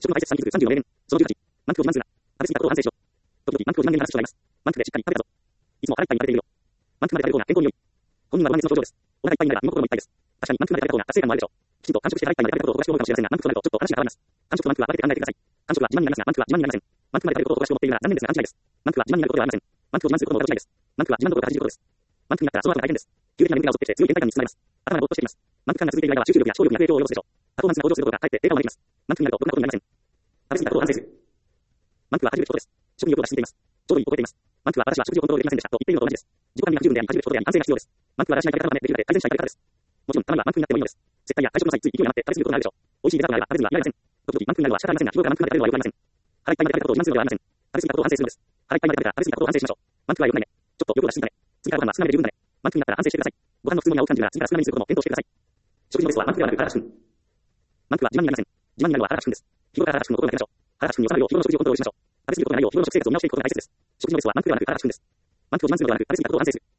食の排泄産気づく34名。その18。満腹を自慢するな。食べ過ぎたことを反省しろ。時々満腹を2万円の話をしています。満腹でしっかり食べたぞ。いつも腹いっぱいに食べているよ。満腹まで食べる方が健康に良い。本人はご満悦の症状です。お腹いっぱいになれば身も心もいっぱいです。確かに満腹まで食べた方が達成感もあるでしょう。きちんと完食して腹いっぱいまで食べたことをおかしく思うかもしれませんが、満腹となるとちょっと話が変わります。完食と満腹は分けて考えてください。完食は自慢になりますが、満腹は自慢になりません。満腹まで食べることをおかしく思っているなら残念ですが勘違いです。満腹は自慢になることではありません。満腹を自慢することもおかしいです。満腹は自慢どころか恥じることです。満腹になったらその後が大変です。急激な眠気が襲ってきて強い倦怠感に包まれます。頭がぼーっとしています。満腹感が続いている間は集中力や思考力に悪影響を及ぼすでしょう。パフォーマンスが向上することがかえって低下を招きます。満腹になるとろくなことになりません。食べ過ぎたことを反省する。満腹は恥じるべきことです。食に欲が過ぎています。ちょうどいいと超えています。満腹は私は食事をコントロールできませんでしたと言っているのと同じです。自己管理が不十分であり恥じるべきことであり安静が必要です。満腹は私がいかれたまでできるまで改善したい方です。もちろんたまには満腹になってもいいのです。接待や会食の際つい勢い余って食べ過ぎることがあるでしょう。美味しいデザートがあれば食べずにはいられません。時々満腹になるのは仕方ありませんが、日頃から満腹まで食べるのは良くありません。腹いっぱいまで食べたことを自慢するのではありません。食べ過ぎたことを反省するのです。腹いっぱいまで食べたら食べ過ぎたことを反省しましょう。満腹は良くないね。ちょっと欲を出しすぎたね。次からご飯は少なめで十分だね。満腹になったら反省してください。ご飯の普通の量を感じるなら次から少なめにすることも検討してください。食事のベストは満腹ではなく腹が空く。満腹は自慢になりません。自慢になるのは腹が空くんです。日頃から腹が空くのを心がけましょう。腹が空くに収まるよう日頃の食事をコントロールしましょう。食べ過ぎることがないよう日頃の食生活を見直していくことが大切です。食事のベストは満腹ではなく腹が空くんです。満腹を自慢するのではなく食べ過ぎたことを反省する。